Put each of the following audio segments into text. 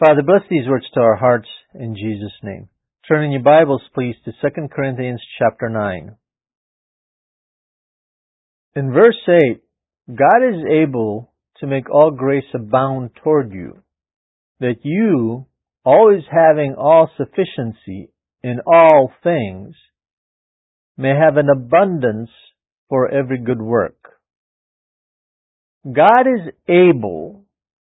Father, bless these words to our hearts in Jesus' name. Turn in your Bibles, please, to 2 Corinthians chapter 9. In verse 8, God is able to make all grace abound toward you, that you, always having all sufficiency in all things, may have an abundance for every good work. God is able.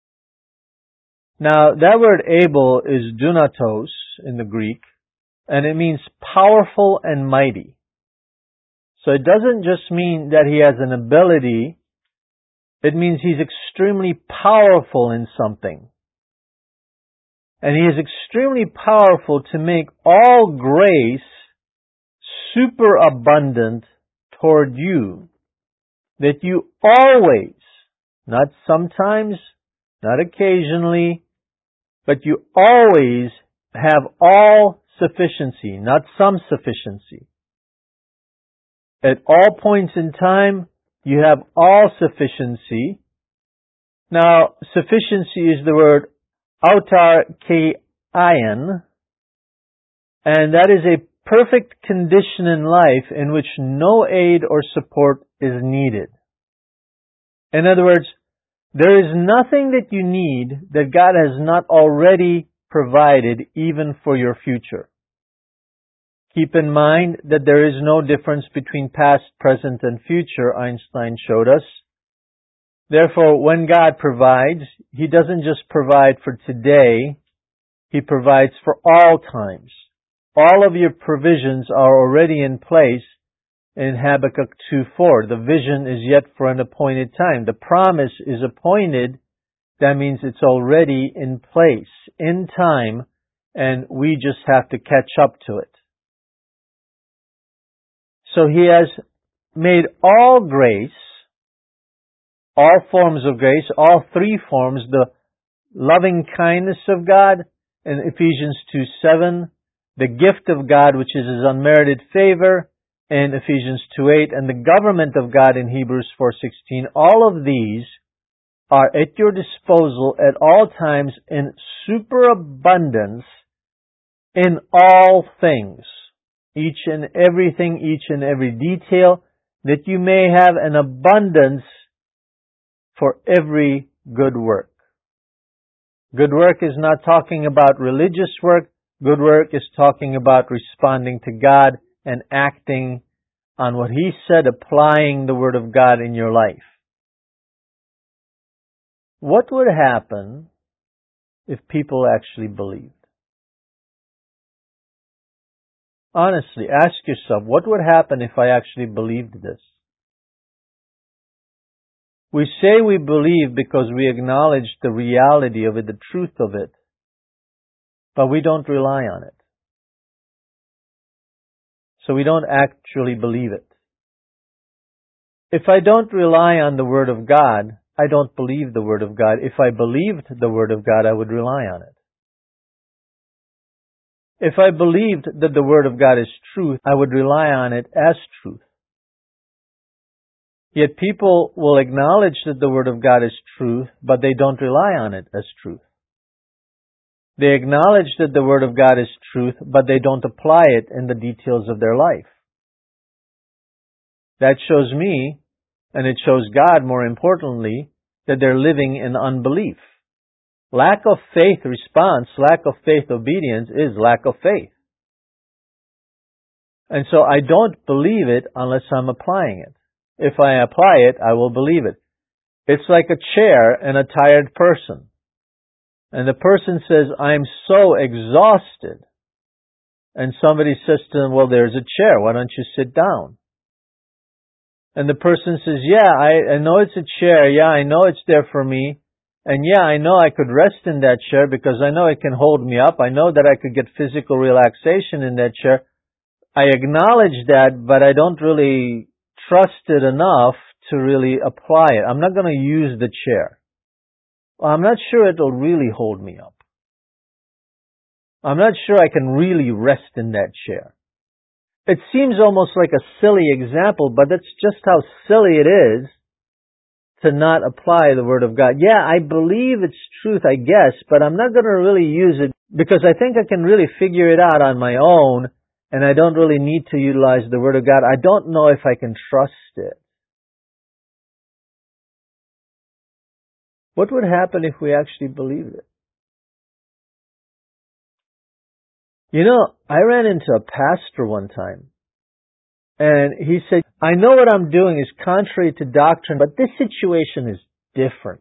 Now, that word able is dunatos in the Greek, and it means powerful and mighty. So it doesn't just mean that he has an ability, it means he's extremely powerful in something. And he is extremely powerful to make all grace superabundant toward you, that you always, not sometimes, not occasionally, but you always have all sufficiency, not some sufficiency. At all points in time, you have all sufficiency. Now, sufficiency is the word autarkein, and that is a perfect condition in life in which no aid or support is needed. In other words, there is nothing that you need that God has not already provided even for your future. Keep in mind that there is no difference between past, present, and future, Einstein showed us. Therefore, when God provides, He doesn't just provide for today, He provides for all times. All of your provisions are already in place in Habakkuk 2:4. The vision is yet for an appointed time. The promise is appointed. That means it's already in place, in time, and we just have to catch up to it. So He has made all grace, all forms of grace, all three forms, the loving kindness of God in Ephesians 2:7, the gift of God, which is His unmerited favor, in Ephesians 2:8, and the government of God in Hebrews 4:16. All of these are at your disposal at all times in superabundance in all things. Each and everything, each and every detail, that you may have an abundance for every good work. Good work is not talking about religious work. Good work is talking about responding to God and acting on what He said, applying the Word of God in your life. What would happen if people actually believed? Honestly, ask yourself, what would happen if I actually believed this? We say we believe because we acknowledge the reality of it, the truth of it, but we don't rely on it. So we don't actually believe it. If I don't rely on the Word of God, I don't believe the Word of God. If I believed the Word of God, I would rely on it. If I believed that the Word of God is truth, I would rely on it as truth. Yet people will acknowledge that the Word of God is truth, but they don't rely on it as truth. They acknowledge that the Word of God is truth, but they don't apply it in the details of their life. That shows me, and it shows God more importantly, that they're living in unbelief. Lack of faith response, lack of faith obedience is lack of faith. And so I don't believe it unless I'm applying it. If I apply it, I will believe it. It's like a chair and a tired person. And the person says, I'm so exhausted. And somebody says to them, well, there's a chair. Why don't you sit down? And the person says, yeah, I know it's a chair. Yeah, I know it's there for me. And yeah, I know I could rest in that chair because I know it can hold me up. I know that I could get physical relaxation in that chair. I acknowledge that, but I don't really trust it enough to really apply it. I'm not going to use the chair. Well, I'm not sure it'll really hold me up. I'm not sure I can really rest in that chair. It seems almost like a silly example, but that's just how silly it is to not apply the Word of God. Yeah, I believe it's truth, I guess, but I'm not going to really use it because I think I can really figure it out on my own, and I don't really need to utilize the Word of God. I don't know if I can trust it. What would happen if we actually believed it? You know, I ran into a pastor one time, and he said, I know what I'm doing is contrary to doctrine, but this situation is different.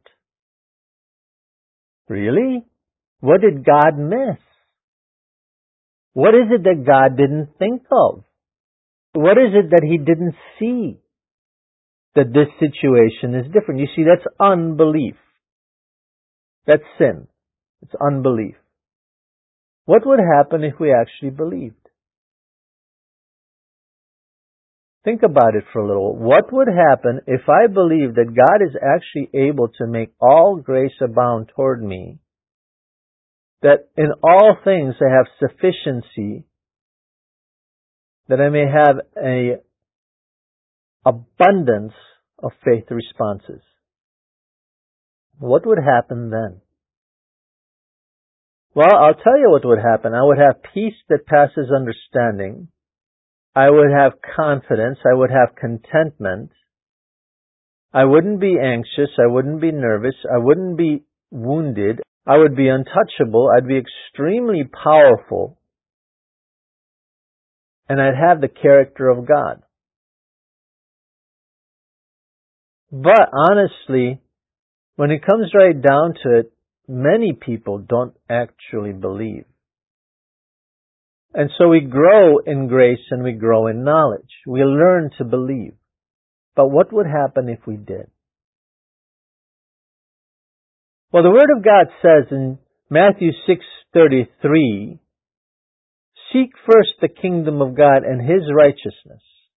Really? What did God miss? What is it that God didn't think of? What is it that He didn't see? That this situation is different. You see, that's unbelief. That's sin. It's unbelief. What would happen if we actually believed? Think about it for a little. What would happen if I believe that God is actually able to make all grace abound toward me, that in all things I have sufficiency, that I may have an abundance of faith responses? What would happen then? Well, I'll tell you what would happen. I would have peace that passes understanding. I would have confidence. I would have contentment. I wouldn't be anxious. I wouldn't be nervous. I wouldn't be wounded. I would be untouchable. I'd be extremely powerful. And I'd have the character of God. But honestly, when it comes right down to it, many people don't actually believe. And so we grow in grace and we grow in knowledge. We learn to believe. But what would happen if we did? Well, the Word of God says in Matthew 6:33, seek first the kingdom of God and His righteousness.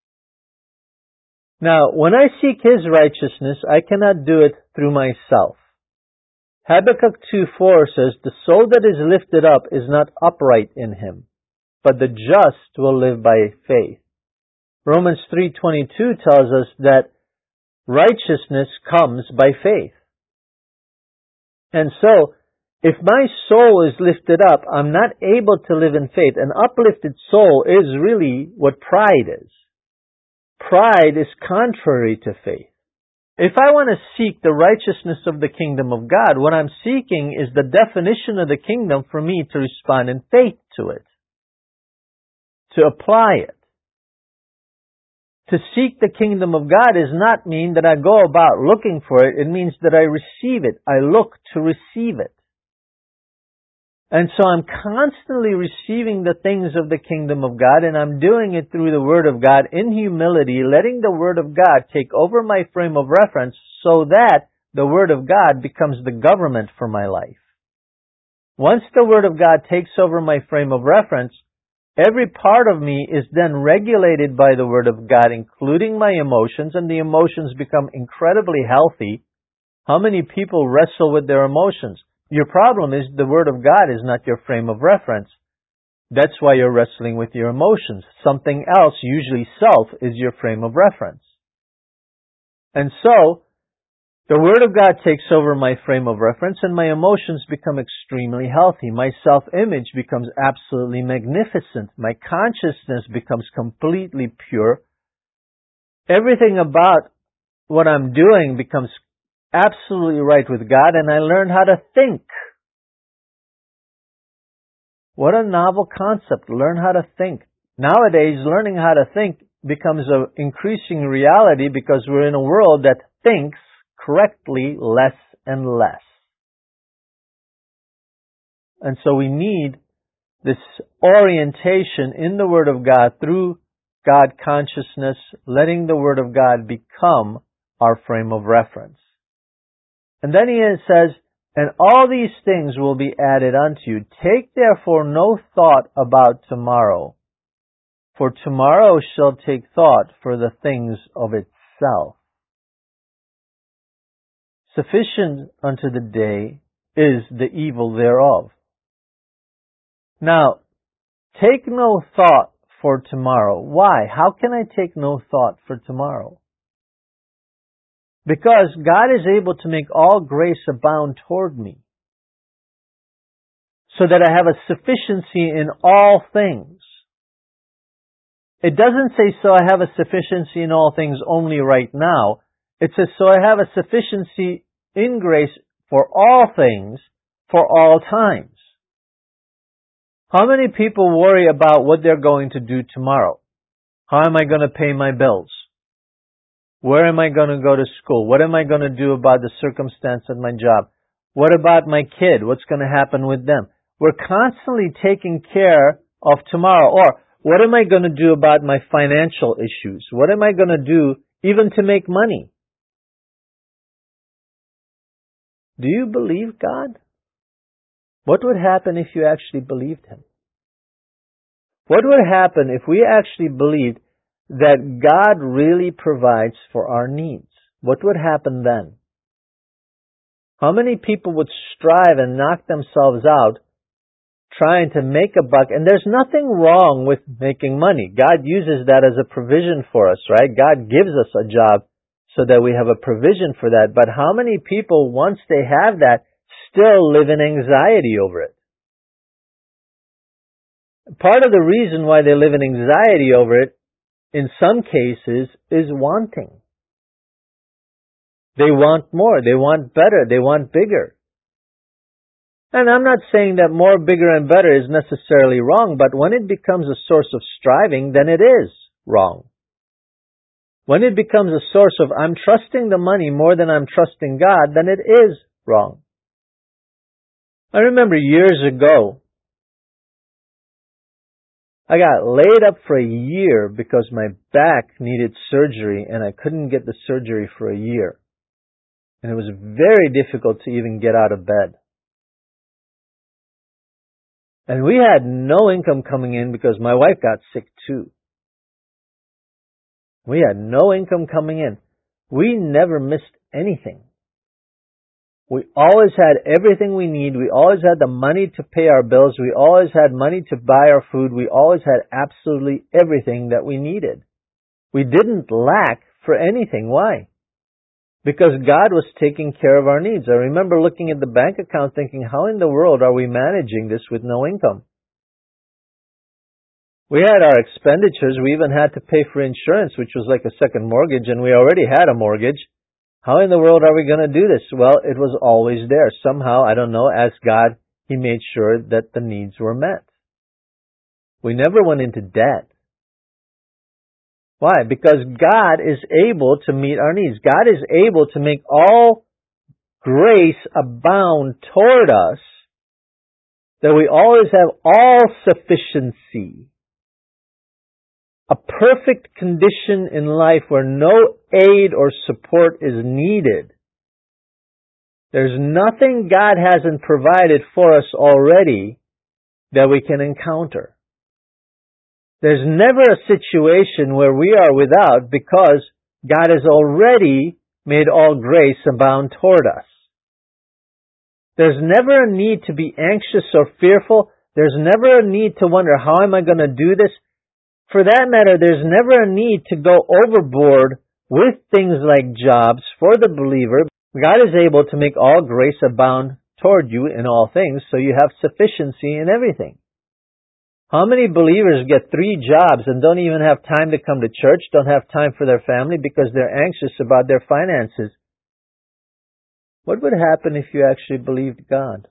Now, when I seek His righteousness, I cannot do it through myself. Habakkuk 2:4 says, the soul that is lifted up is not upright in him, but the just will live by faith. Romans 3:22 tells us that righteousness comes by faith. And so, if my soul is lifted up, I'm not able to live in faith. An uplifted soul is really what pride is. Pride is contrary to faith. If I want to seek the righteousness of the kingdom of God, what I'm seeking is the definition of the kingdom for me to respond in faith to it, to apply it. To seek the kingdom of God does not mean that I go about looking for it. It means that I receive it. I look to receive it. And so I'm constantly receiving the things of the kingdom of God, and I'm doing it through the Word of God in humility, letting the Word of God take over my frame of reference so that the Word of God becomes the government for my life. Once the Word of God takes over my frame of reference, every part of me is then regulated by the Word of God, including my emotions, and the emotions become incredibly healthy. How many people wrestle with their emotions? Your problem is the Word of God is not your frame of reference. That's why you're wrestling with your emotions. Something else, usually self, is your frame of reference. And so, the Word of God takes over my frame of reference and my emotions become extremely healthy. My self-image becomes absolutely magnificent. My consciousness becomes completely pure. Everything about what I'm doing becomes absolutely right with God, and I learn how to think. What a novel concept, learn how to think. Nowadays, learning how to think becomes an increasing reality because we're in a world that thinks correctly less and less. And so we need this orientation in the Word of God through God consciousness, letting the Word of God become our frame of reference. And then he says, and all these things will be added unto you. Take therefore no thought about tomorrow, for tomorrow shall take thought for the things of itself. Sufficient unto the day is the evil thereof. Now, take no thought for tomorrow. Why? How can I take no thought for tomorrow? Because God is able to make all grace abound toward me, so that I have a sufficiency in all things. It doesn't say, so I have a sufficiency in all things only right now. It says, so I have a sufficiency in grace for all things, for all times. How many people worry about what they're going to do tomorrow? How am I going to pay my bills? Where am I going to go to school? What am I going to do about the circumstance at my job? What about my kid? What's going to happen with them? We're constantly taking care of tomorrow. Or, what am I going to do about my financial issues? What am I going to do even to make money? Do you believe God? What would happen if you actually believed Him? What would happen if we actually believed that God really provides for our needs? What would happen then? How many people would strive and knock themselves out trying to make a buck? And there's nothing wrong with making money. God uses that as a provision for us, right? God gives us a job so that we have a provision for that. But how many people, once they have that, still live in anxiety over it? Part of the reason why they live in anxiety over it, in some cases, is wanting. They want more, they want better, they want bigger. And I'm not saying that more, bigger, and better is necessarily wrong, but when it becomes a source of striving, then it is wrong. When it becomes a source of, I'm trusting the money more than I'm trusting God, then it is wrong. I remember years ago, I got laid up for a year because my back needed surgery and I couldn't get the surgery for a year. And it was very difficult to even get out of bed. And we had no income coming in because my wife got sick too. We had no income coming in. We never missed anything. We always had everything we need. We always had the money to pay our bills. We always had money to buy our food. We always had absolutely everything that we needed. We didn't lack for anything. Why? Because God was taking care of our needs. I remember looking at the bank account thinking, how in the world are we managing this with no income? We had our expenditures. We even had to pay for insurance, which was like a second mortgage, and we already had a mortgage. How in the world are we going to do this? Well, it was always there. Somehow, I don't know, as God, He made sure that the needs were met. We never went into debt. Why? Because God is able to meet our needs. God is able to make all grace abound toward us, that we always have all sufficiency. A perfect condition in life where no aid or support is needed. There's nothing God hasn't provided for us already that we can encounter. There's never a situation where we are without because God has already made all grace abound toward us. There's never a need to be anxious or fearful. There's never a need to wonder, how am I going to do this? For that matter, there's never a need to go overboard with things like jobs for the believer. God is able to make all grace abound toward you in all things, so you have sufficiency in everything. How many believers get 3 jobs and don't even have time to come to church, don't have time for their family because they're anxious about their finances? What would happen if you actually believed God?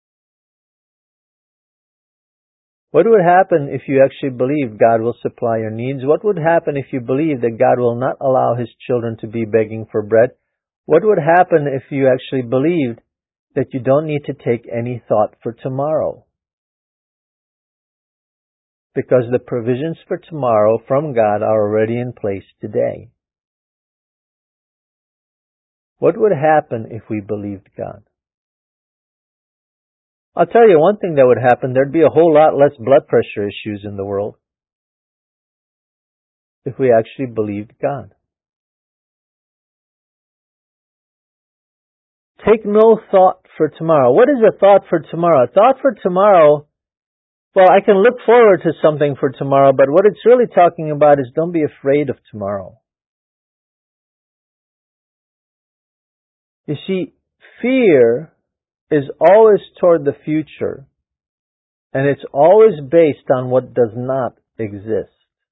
What would happen if you actually believe God will supply your needs? What would happen if you believe that God will not allow His children to be begging for bread? What would happen if you actually believed that you don't need to take any thought for tomorrow? Because the provisions for tomorrow from God are already in place today. What would happen if we believed God? I'll tell you one thing that would happen. There'd be a whole lot less blood pressure issues in the world if we actually believed God. Take no thought for tomorrow. What is a thought for tomorrow? A thought for tomorrow, well, I can look forward to something for tomorrow, but what it's really talking about is don't be afraid of tomorrow. You see, fear is always toward the future, and it's always based on what does not exist.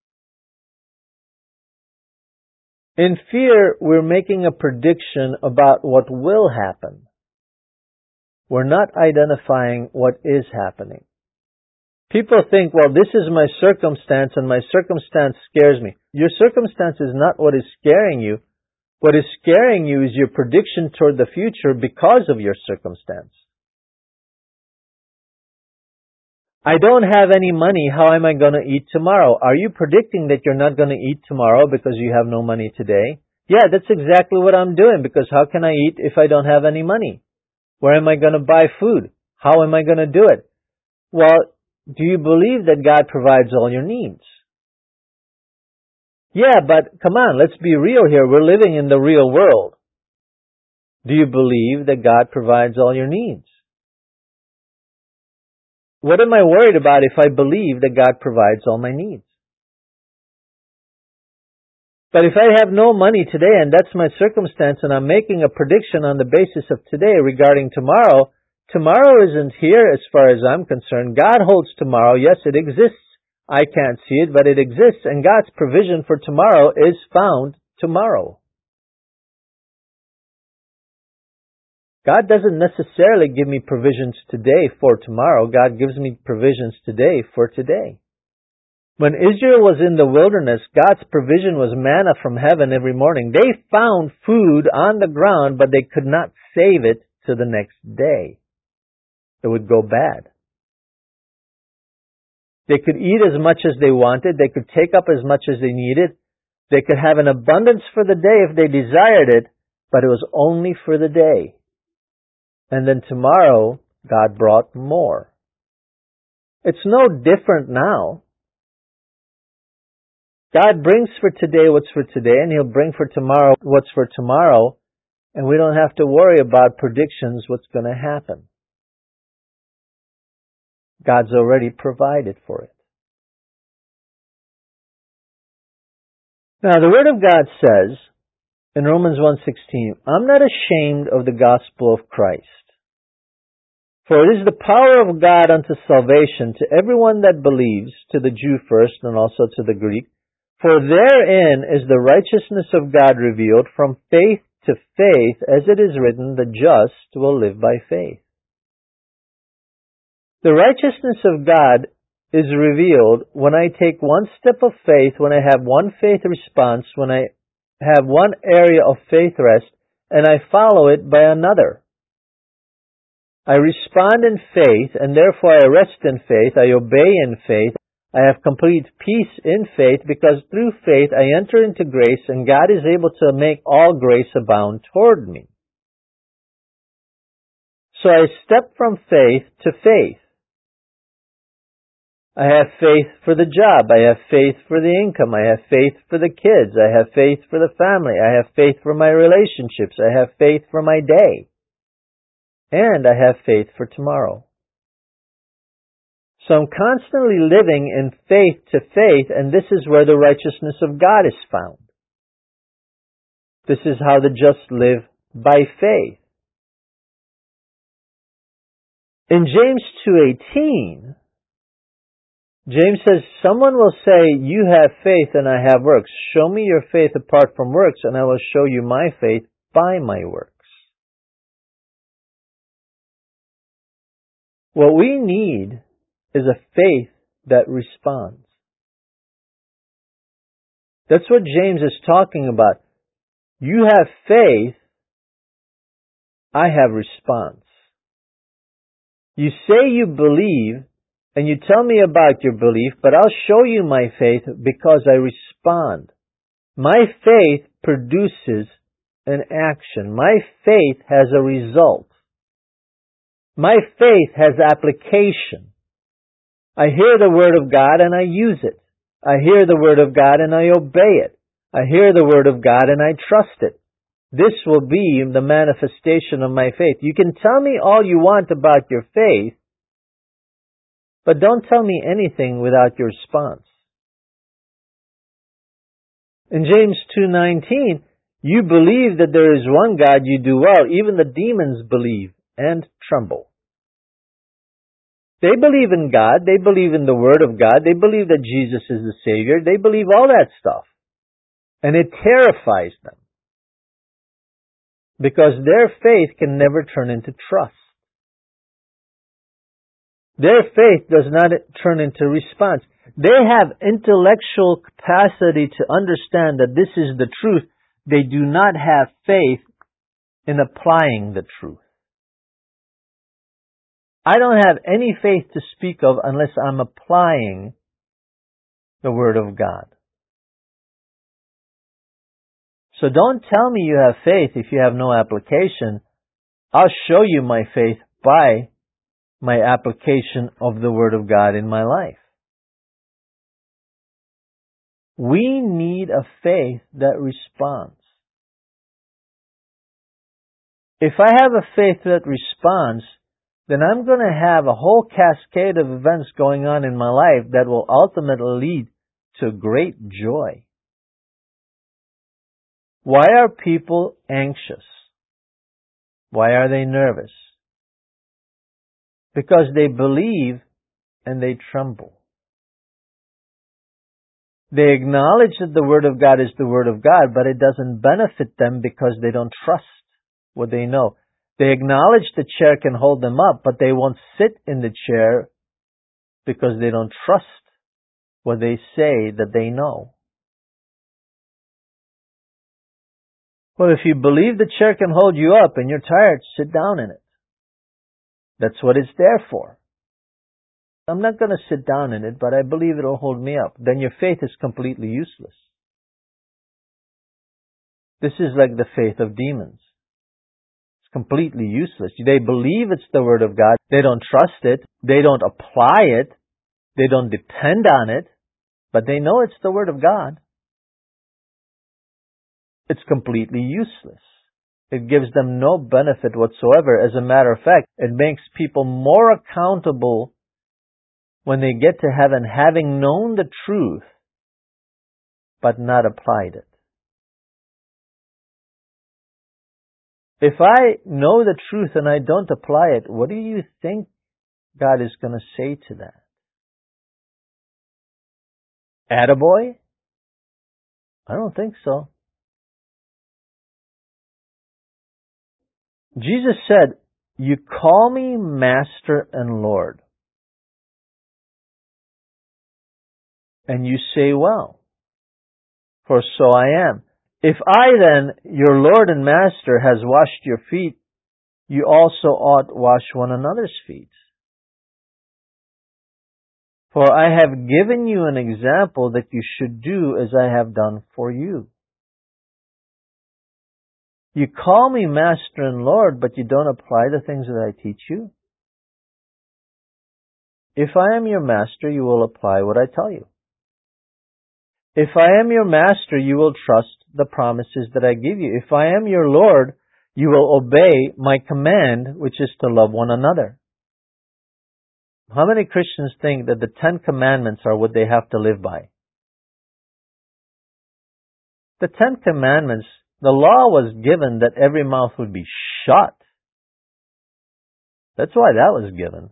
In fear, we're making a prediction about what will happen. We're not identifying what is happening. People think, well, this is my circumstance and my circumstance scares me. Your circumstance is not what is scaring you. What is scaring you is your prediction toward the future because of your circumstance. I don't have any money. How am I going to eat tomorrow? Are you predicting that you're not going to eat tomorrow because you have no money today? Yeah, that's exactly what I'm doing, because how can I eat if I don't have any money? Where am I going to buy food? How am I going to do it? Well, do you believe that God provides all your needs? Yeah, but come on, let's be real here. We're living in the real world. Do you believe that God provides all your needs? What am I worried about if I believe that God provides all my needs? But if I have no money today and that's my circumstance and I'm making a prediction on the basis of today regarding tomorrow, tomorrow isn't here as far as I'm concerned. God holds tomorrow. Yes, it exists. I can't see it, but it exists, and God's provision for tomorrow is found tomorrow. God doesn't necessarily give me provisions today for tomorrow. God gives me provisions today for today. When Israel was in the wilderness, God's provision was manna from heaven every morning. They found food on the ground, but they could not save it to the next day. It would go bad. They could eat as much as they wanted. They could take up as much as they needed. They could have an abundance for the day if they desired it, but it was only for the day. And then tomorrow, God brought more. It's no different now. God brings for today what's for today, and He'll bring for tomorrow what's for tomorrow, and we don't have to worry about predictions what's going to happen. God's already provided for it. Now, the Word of God says in Romans 1:16, I'm not ashamed of the gospel of Christ. For it is the power of God unto salvation to everyone that believes, to the Jew first and also to the Greek. For therein is the righteousness of God revealed from faith to faith, as it is written, the just will live by faith. The righteousness of God is revealed when I take one step of faith, when I have one faith response, when I have one area of faith rest, and I follow it by another. I respond in faith, and therefore I rest in faith, I obey in faith, I have complete peace in faith, because through faith I enter into grace, and God is able to make all grace abound toward me. So I step from faith to faith. I have faith for the job, I have faith for the income, I have faith for the kids, I have faith for the family, I have faith for my relationships, I have faith for my day. And I have faith for tomorrow. So I'm constantly living in faith to faith, and this is where the righteousness of God is found. This is how the just live by faith. In James 2:18, James says, someone will say, you have faith and I have works. Show me your faith apart from works, and I will show you my faith by my works. What we need is a faith that responds. That's what James is talking about. You have faith, I have response. You say you believe, and you tell me about your belief, but I'll show you my faith because I respond. My faith produces an action. My faith has a result. My faith has application. I hear the Word of God and I use it. I hear the Word of God and I obey it. I hear the Word of God and I trust it. This will be the manifestation of my faith. You can tell me all you want about your faith, but don't tell me anything without your response. In James 2:19, You believe that there is one God, you do well. Even the demons believe and tremble. They believe in God. They believe in the Word of God. They believe that Jesus is the Savior. They believe all that stuff. And it terrifies them. Because their faith can never turn into trust. Their faith does not turn into response. They have intellectual capacity to understand that this is the truth. They do not have faith in applying the truth. I don't have any faith to speak of unless I'm applying the Word of God. So don't tell me you have faith if you have no application. I'll show you my faith by my application of the Word of God in my life. We need a faith that responds. If I have a faith that responds, then I'm going to have a whole cascade of events going on in my life that will ultimately lead to great joy. Why are people anxious? Why are they nervous? Because they believe and they tremble. They acknowledge that the Word of God is the Word of God, but it doesn't benefit them because they don't trust what they know. They acknowledge the chair can hold them up, but they won't sit in the chair because they don't trust what they say that they know. Well, if you believe the chair can hold you up and you're tired, sit down in it. That's what it's there for. I'm not going to sit down in it, but I believe it'll hold me up. Then your faith is completely useless. This is like the faith of demons. It's completely useless. They believe it's the Word of God. They don't trust it. They don't apply it. They don't depend on it. But they know it's the Word of God. It's completely useless. It gives them no benefit whatsoever. As a matter of fact, it makes people more accountable when they get to heaven, having known the truth, but not applied it. If I know the truth and I don't apply it, what do you think God is going to say to that? Attaboy? I don't think so. Jesus said, "You call me Master and Lord, and you say, well, for so I am. If I then, your Lord and Master, has washed your feet, you also ought wash one another's feet. For I have given you an example that you should do as I have done for you. You call me Master and Lord, but you don't apply the things that I teach you. If I am your Master, you will apply what I tell you. If I am your Master, you will trust the promises that I give you. If I am your Lord, you will obey my command, which is to love one another." How many Christians think that the 10 Commandments are what they have to live by? The 10 Commandments, the law was given that every mouth would be shut. That's why that was given.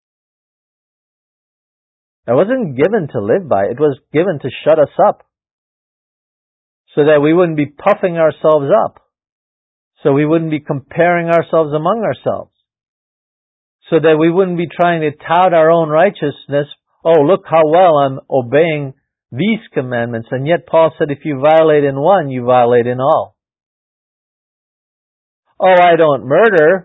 It wasn't given to live by. It was given to shut us up so that we wouldn't be puffing ourselves up, so we wouldn't be comparing ourselves among ourselves, so that we wouldn't be trying to tout our own righteousness. Oh, look how well I'm obeying these commandments. And yet Paul said if you violate in one, you violate in all. Oh, I don't murder.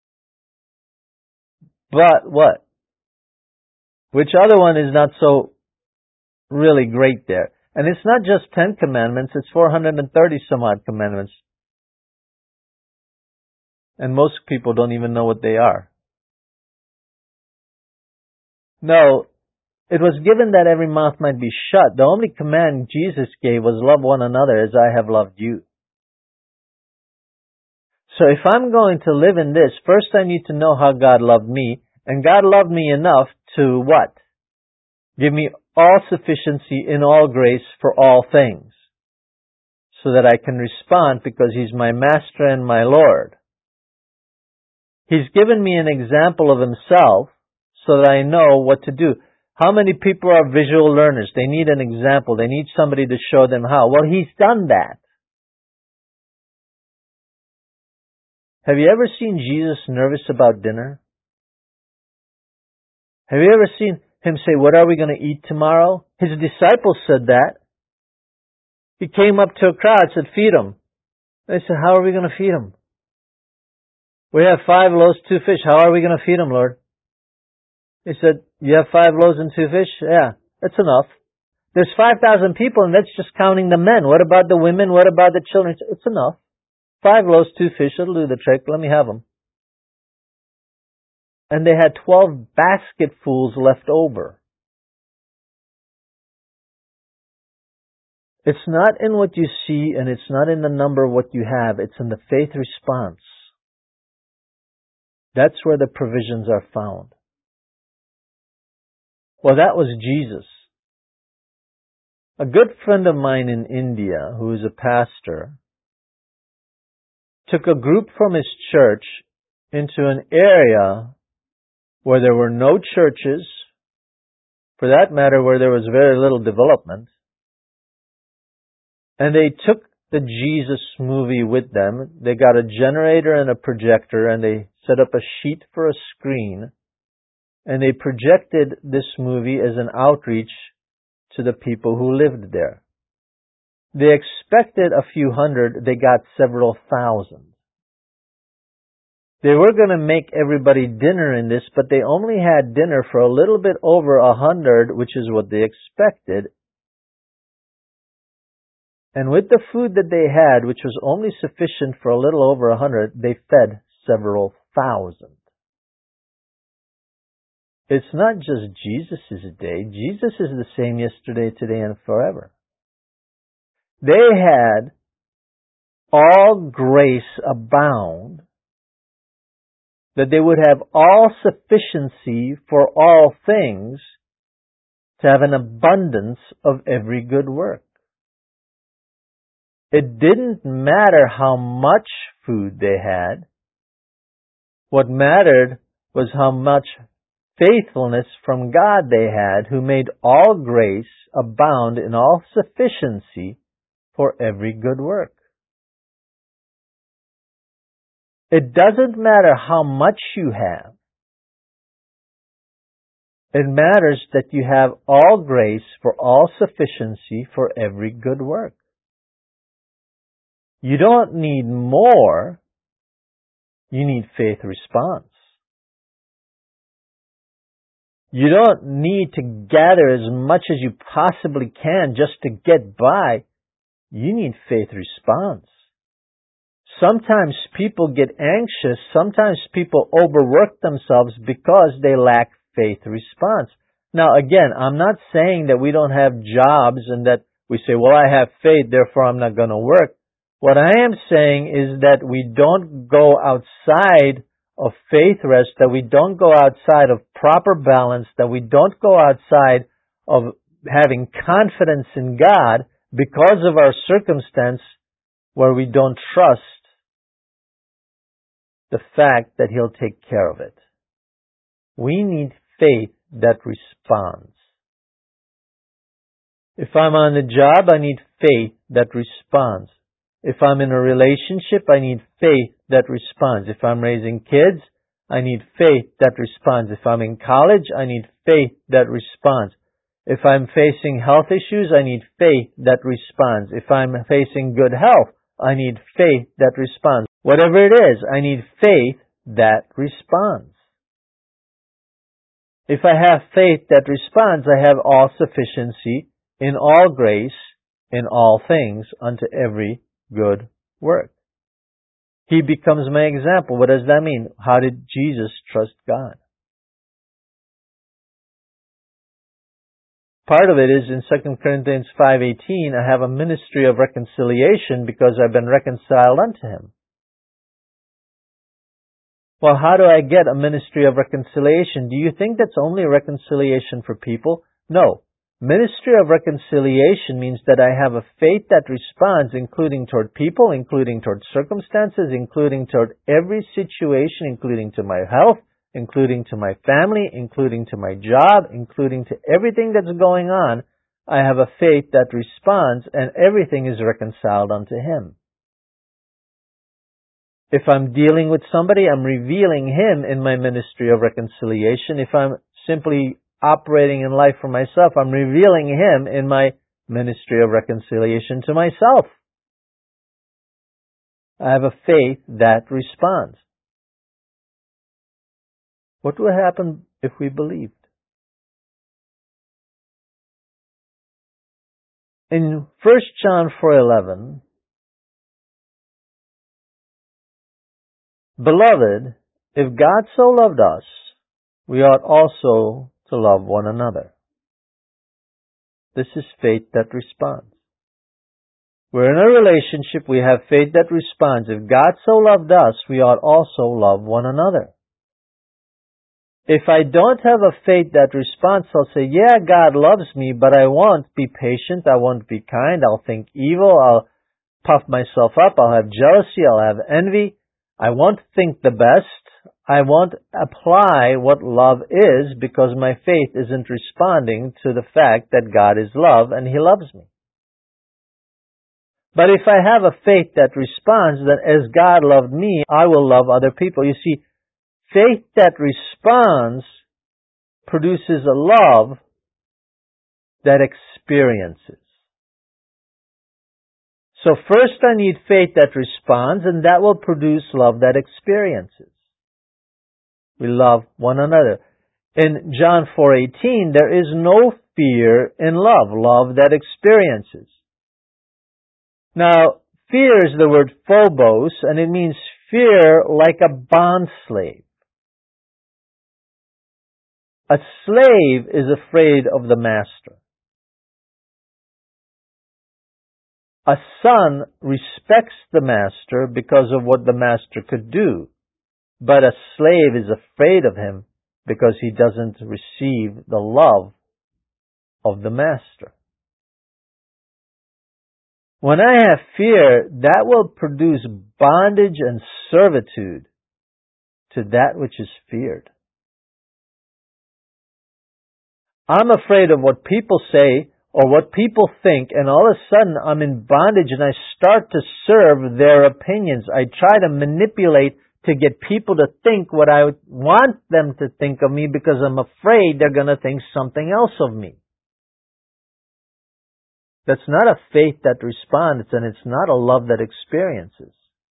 But what? Which other one is not so really great there? And it's not just 10 commandments, it's 430 some odd commandments. And most people don't even know what they are. No, it was given that every mouth might be shut. The only command Jesus gave was love one another as I have loved you. So if I'm going to live in this, first I need to know how God loved me. And God loved me enough to what? Give me all sufficiency in all grace for all things. so that I can respond because He's my Master and my Lord. He's given me an example of Himself so that I know what to do. How many people are visual learners? They need an example. They need somebody to show them how. Well, He's done that. Have you ever seen Jesus nervous about dinner? Have you ever seen Him say, what are we going to eat tomorrow? His disciples said that. He came up to a crowd and said, feed them. They said, how are we going to feed them? We have 5 loaves, 2 fish. How are we going to feed them, Lord? He said, you have 5 loaves and 2 fish? Yeah, that's enough. There's 5,000 people, and that's just counting the men. What about the women? What about the children? It's enough. 5 loaves, 2 fish. It'll do the trick. Let me have them. And they had 12 basketfuls left over. It's not in what you see, and it's not in the number of what you have. It's in the faith response. That's where the provisions are found. Well, that was Jesus. A good friend of mine in India, who is a pastor, took a group from his church into an area where there were no churches, for that matter, where there was very little development, and they took the Jesus movie with them. They got a generator and a projector, and they set up a sheet for a screen, and they projected this movie as an outreach to the people who lived there. They expected a few hundred, they got several thousand. They were going to make everybody dinner in this, but they only had dinner for a little bit over 100, which is what they expected. And with the food that they had, which was only sufficient for a little over 100, they fed several thousand. It's not just Jesus' day. Jesus is the same yesterday, today, and forever. They had all grace abound, that they would have all sufficiency for all things, to have an abundance of every good work. It didn't matter how much food they had. What mattered was how much faithfulness from God they had, who made all grace abound in all sufficiency for every good work. It doesn't matter how much you have. It matters that you have all grace for all sufficiency for every good work. You don't need more. You need faith response. You don't need to gather as much as you possibly can just to get by. You need faith response. Sometimes people get anxious. Sometimes people overwork themselves because they lack faith response. Now, again, I'm not saying that we don't have jobs and that we say, well, I have faith, therefore I'm not going to work. What I am saying is that we don't go outside of faith rest, that we don't go outside of proper balance, that we don't go outside of having confidence in God because of our circumstance where we don't trust the fact that He'll take care of it. We need faith that responds. If I'm on the job, I need faith that responds. If I'm in a relationship, I need faith that responds. If I'm raising kids, I need faith that responds. If I'm in college, I need faith that responds. If I'm facing health issues, I need faith that responds. If I'm facing good health, I need faith that responds. Whatever it is, I need faith that responds. If I have faith that responds, I have all sufficiency in all grace, in all things, unto every good work. He becomes my example. What does that mean? How did Jesus trust God? Part of it is in 2 Corinthians 5:18, I have a ministry of reconciliation because I've been reconciled unto Him. Well, how do I get a ministry of reconciliation? Do you think that's only reconciliation for people? No. Ministry of reconciliation means that I have a faith that responds, including toward people, including toward circumstances, including toward every situation, including to my health, including to my family, including to my job, including to everything that's going on. I have a faith that responds, and everything is reconciled unto Him. If I'm dealing with somebody, I'm revealing Him in my ministry of reconciliation. If I'm simply operating in life for myself, I'm revealing Him in my ministry of reconciliation to myself. I have a faith that responds. What would happen if we believed? In 1 John 4:11, Beloved, if God so loved us, we ought also to love one another. This is faith that responds. We're in a relationship, we have faith that responds. If God so loved us, we ought also love one another. If I don't have a faith that responds, I'll say, yeah, God loves me, but I won't be patient, I won't be kind, I'll think evil, I'll puff myself up, I'll have jealousy, I'll have envy, I won't think the best, I won't apply what love is because my faith isn't responding to the fact that God is love and He loves me. But if I have a faith that responds, that as God loved me, I will love other people. You see, faith that responds produces a love that experiences. So first I need faith that responds, and that will produce love that experiences. We love one another. In John 4:18, there is no fear in love, love that experiences. Now, fear is the word phobos, and it means fear like a bond slave. A slave is afraid of the master. A son respects the master because of what the master could do, but a slave is afraid of him because he doesn't receive the love of the master. When I have fear, that will produce bondage and servitude to that which is feared. I'm afraid of what people say or what people think, and all of a sudden I'm in bondage and I start to serve their opinions. I try to manipulate to get people to think what I want them to think of me because I'm afraid they're going to think something else of me. That's not a faith that responds, and it's not a love that experiences.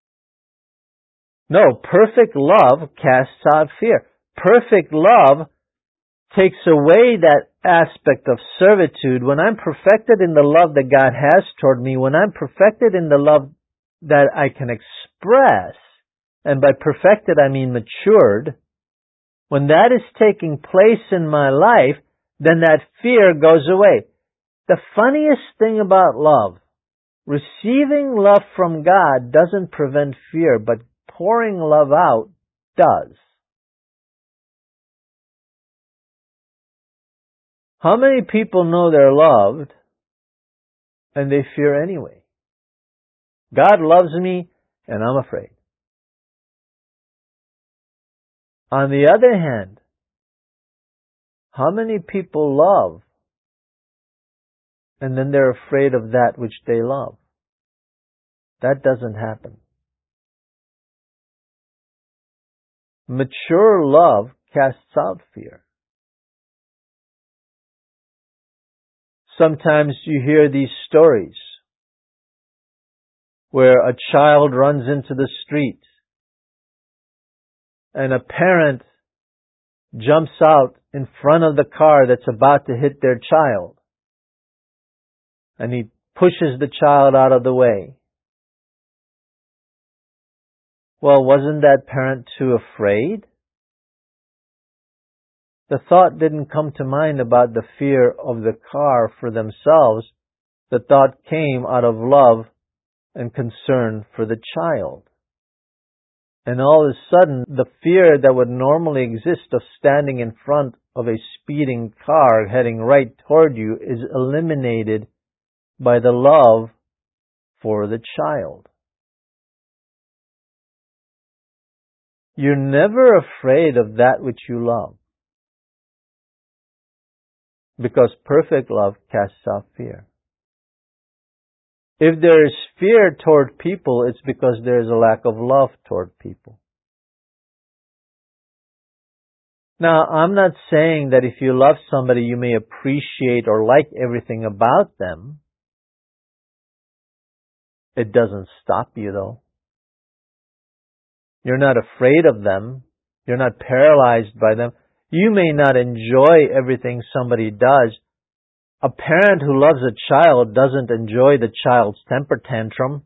No, perfect love casts out fear. Perfect love takes away that aspect of servitude. When I'm perfected in the love that God has toward me, when I'm perfected in the love that I can express, and by perfected I mean matured, when that is taking place in my life, then that fear goes away. The funniest thing about love, receiving love from God doesn't prevent fear, but pouring love out does. How many people know they're loved and they fear anyway? God loves me and I'm afraid. On the other hand, how many people love and then they're afraid of that which they love? That doesn't happen. Mature love casts out fear. Sometimes you hear these stories where a child runs into the street and a parent jumps out in front of the car that's about to hit their child, and he pushes the child out of the way. Well, wasn't that parent too afraid? The thought didn't come to mind about the fear of the car for themselves. The thought came out of love and concern for the child. And all of a sudden, the fear that would normally exist of standing in front of a speeding car heading right toward you is eliminated by the love for the child. You're never afraid of that which you love, because perfect love casts out fear. If there is fear toward people, it's because there is a lack of love toward people. Now, I'm not saying that if you love somebody, you may appreciate or like everything about them. It doesn't stop you, though. You're not afraid of them. You're not paralyzed by them. You may not enjoy everything somebody does. A parent who loves a child doesn't enjoy the child's temper tantrum,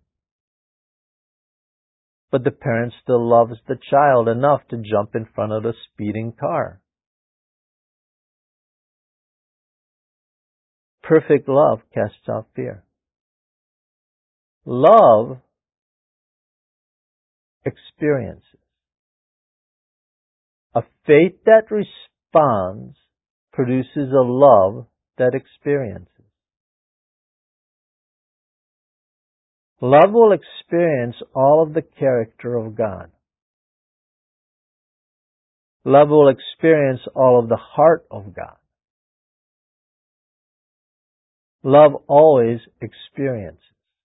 but the parent still loves the child enough to jump in front of the speeding car. Perfect love casts out fear. Love experiences. A faith that responds produces a love that experiences. Love will experience all of the character of God. Love will experience all of the heart of God. Love always experiences.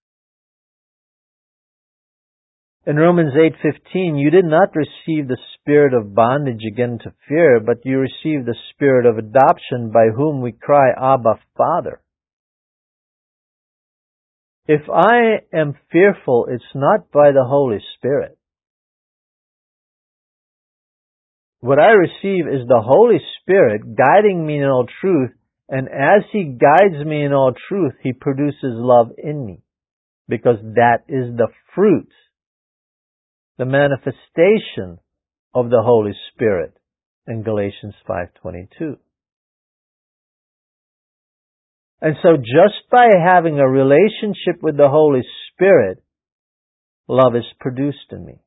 In Romans 8:15, you did not receive the spirit of bondage again to fear, but you received the spirit of adoption by whom we cry, Abba, Father. If I am fearful, it's not by the Holy Spirit. What I receive is the Holy Spirit guiding me in all truth, and as He guides me in all truth, He produces love in me, because that is the fruit, the manifestation of the Holy Spirit in Galatians 5:22. And so just by having a relationship with the Holy Spirit, love is produced in me.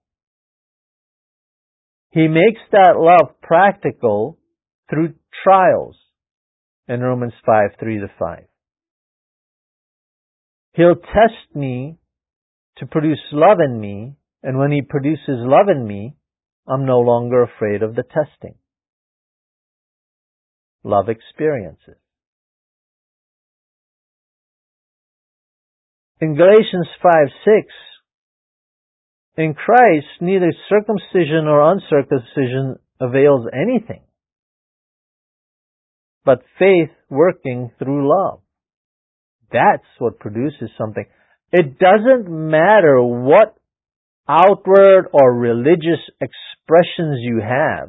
He makes that love practical through trials in Romans 5:3-5. He'll test me to produce love in me, and when He produces love in me, I'm no longer afraid of the testing. Love experiences. In Galatians 5:6, in Christ, neither circumcision or uncircumcision avails anything, but faith working through love. That's what produces something. It doesn't matter what outward or religious expressions you have.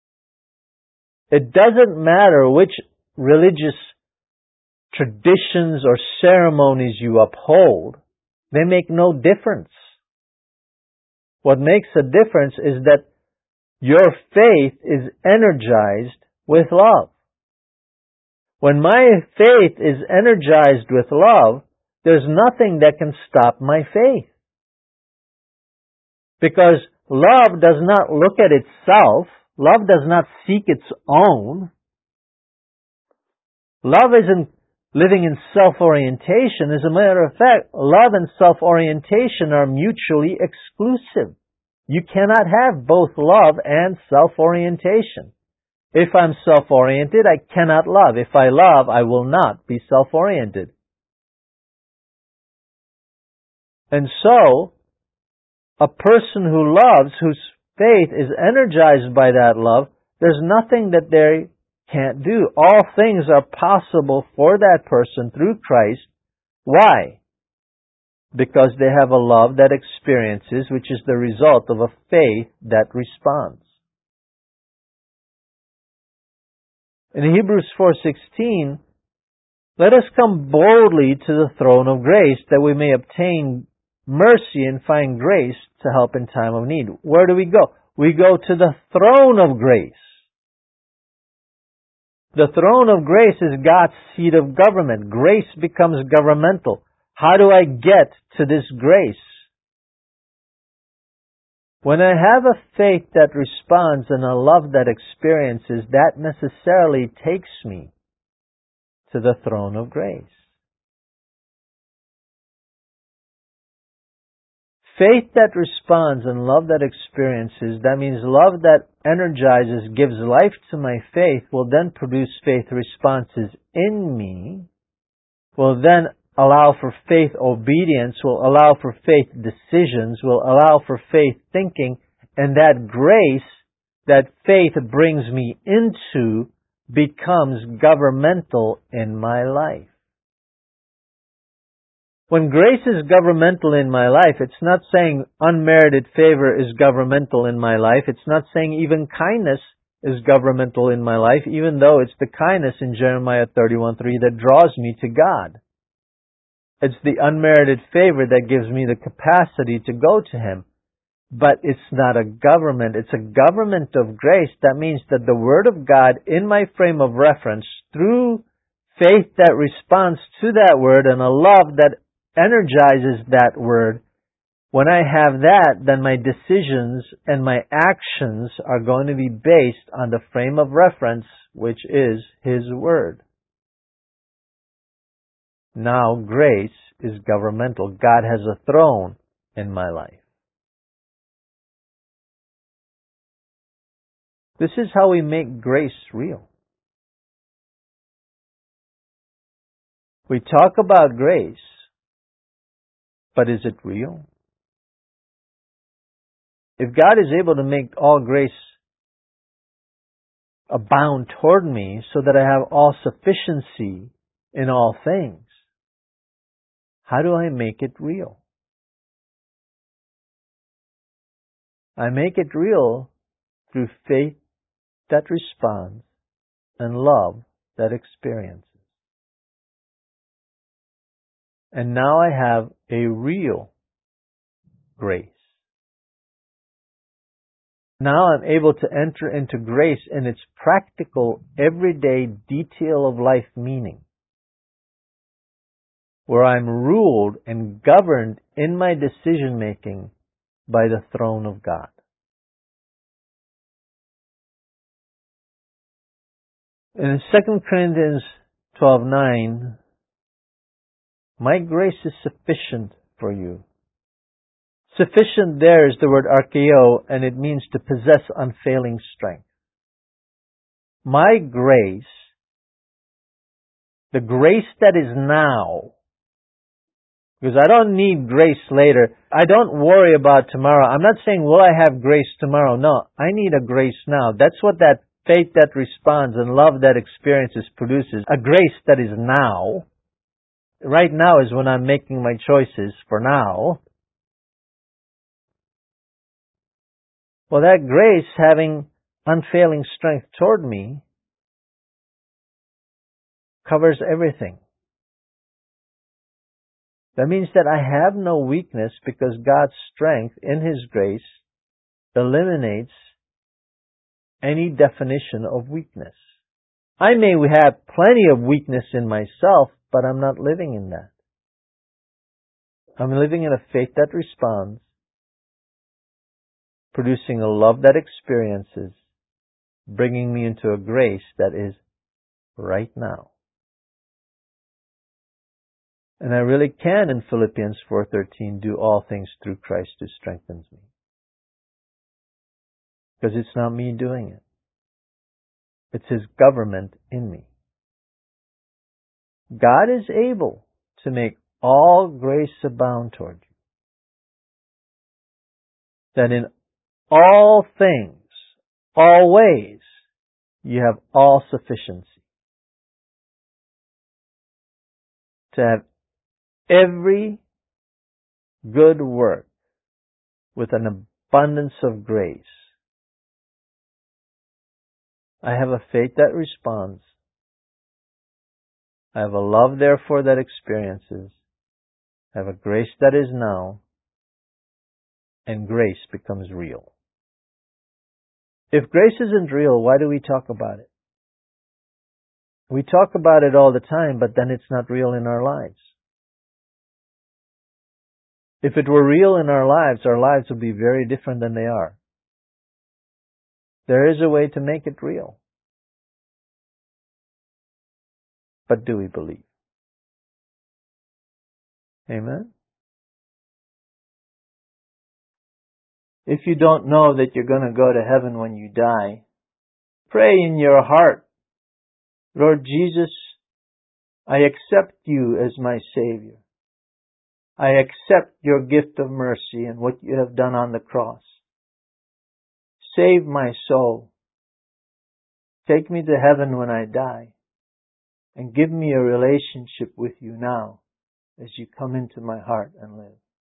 It doesn't matter which religious traditions or ceremonies you uphold. They make no difference. What makes a difference is that your faith is energized with love. When my faith is energized with love, there's nothing that can stop my faith. Because love does not look at itself. Love does not seek its own. Love isn't living in self-orientation. As a matter of fact, love and self-orientation are mutually exclusive. You cannot have both love and self-orientation. If I'm self-oriented, I cannot love. If I love, I will not be self-oriented. And so, a person who loves, whose faith is energized by that love, there's nothing that they can't do. All things are possible for that person through Christ. Why? Because they have a love that experiences, which is the result of a faith that responds. In Hebrews 4:16, let us come boldly to the throne of grace that we may obtain mercy and find grace to help in time of need. Where do we go? We go to the throne of grace. The throne of grace is God's seat of government. Grace becomes governmental. How do I get to this grace? When I have a faith that responds and a love that experiences, that necessarily takes me to the throne of grace. Faith that responds and love that experiences, that means love that energizes, gives life to my faith, will then produce faith responses in me, will then allow for faith obedience, will allow for faith decisions, will allow for faith thinking, and that grace that faith brings me into becomes governmental in my life. When grace is governmental in my life, it's not saying unmerited favor is governmental in my life. It's not saying even kindness is governmental in my life, even though it's the kindness in Jeremiah 31:3 that draws me to God. It's the unmerited favor that gives me the capacity to go to Him. But it's not a government. It's a government of grace. That means that the Word of God in my frame of reference, through faith that responds to that Word and a love that energizes that Word, when I have that, then my decisions and my actions are going to be based on the frame of reference, which is His Word. Now grace is governmental. God has a throne in my life. This is how we make grace real. We talk about grace, but is it real? If God is able to make all grace abound toward me so that I have all sufficiency in all things, how do I make it real? I make it real through faith that responds and love that experiences. And now I have a real grace. Now I'm able to enter into grace in its practical, everyday detail of life meaning, where I'm ruled and governed in my decision making by the throne of God. In 2 Corinthians 12:9, my grace is sufficient for you. Sufficient there is the word archeo, and it means to possess unfailing strength. My grace, the grace that is now, because I don't need grace later. I don't worry about tomorrow. I'm not saying, will I have grace tomorrow? No, I need a grace now. That's what that faith that responds and love that experiences produces. A grace that is now. Right now is when I'm making my choices for now. Well, that grace having unfailing strength toward me covers everything. That means that I have no weakness because God's strength in His grace eliminates any definition of weakness. I may have plenty of weakness in myself, but I'm not living in that. I'm living in a faith that responds, producing a love that experiences, bringing me into a grace that is right now. And I really can, in Philippians 4:13, do all things through Christ who strengthens me. Because it's not me doing it. It's His government in me. God is able to make all grace abound toward you. That in all things, all ways, you have all sufficiency. To have every good work with an abundance of grace. I have a faith that responds. I have a love, therefore, that experiences. I have a grace that is now. And grace becomes real. If grace isn't real, why do we talk about it? We talk about it all the time, but then it's not real in our lives. If it were real in our lives would be very different than they are. There is a way to make it real. But do we believe? Amen? If you don't know that you're going to go to heaven when you die, pray in your heart, Lord Jesus, I accept you as my Savior. I accept your gift of mercy and what you have done on the cross. Save my soul. Take me to heaven when I die. And give me a relationship with you now as you come into my heart and live.